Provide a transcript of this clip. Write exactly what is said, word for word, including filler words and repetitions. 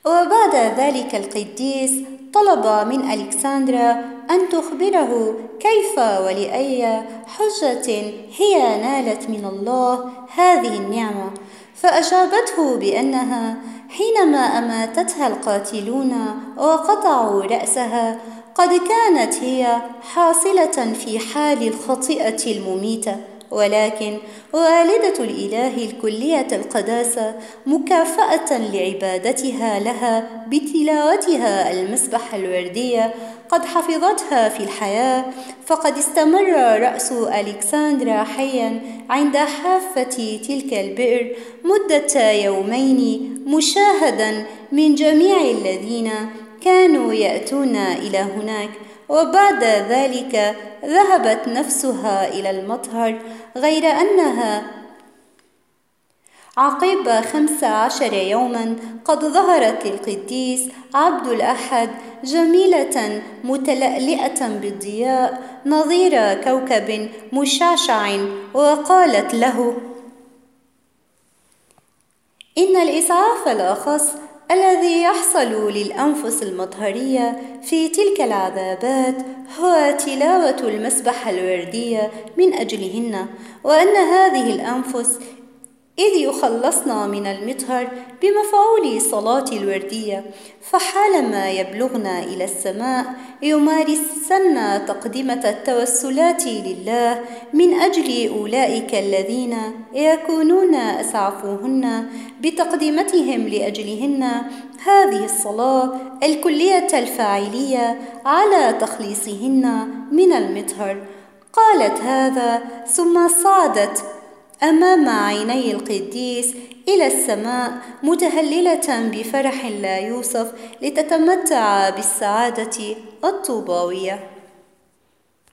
وبعد ذلك القديس طلب من ألكسندرا أن تخبره كيف ولأي حجة هي نالت من الله هذه النعمة، فأجابته بأنها حينما أماتتها القاتلون وقطعوا رأسها قد كانت هي حاصلة في حال الخطيئة المميتة، ولكن والدة الإله الكلية القداسة مكافأة لعبادتها لها بتلاوتها المسبح الوردية قد حفظتها في الحياة، فقد استمر رأس ألكسندرا حيا عند حافة تلك البئر مدة يومين، مشاهدا من جميع الذين كانوا يأتون إلى هناك. وبعد ذلك ذهبت نفسها إلى المطهر، غير أنها عقب خمس عشر يوما قد ظهرت للقديس عبد الأحد جميلة متلألئة بالضياء نظير كوكب مشعشع، وقالت له: إن الإسعاف الأخص الذي يحصل للأنفس المطهرية في تلك العذابات هو تلاوة المسبح الوردية من أجلهن، وأن هذه الأنفس إذ يخلصن من المطهر بمفعول صلاة الوردية، فحالما يبلغن إلى السماء يمارسن تقدمة التوسلات لله من أجل أولئك الذين يكونون أسعفوهن بتقدمتهم لأجلهن هذه الصلاة الكلية الفاعلية على تخليصهن من المطهر. قالت هذا ثم صعدت أمام عيني القديس إلى السماء متهللة بفرح لا يوصف لتتمتع بالسعادة الطوباوية.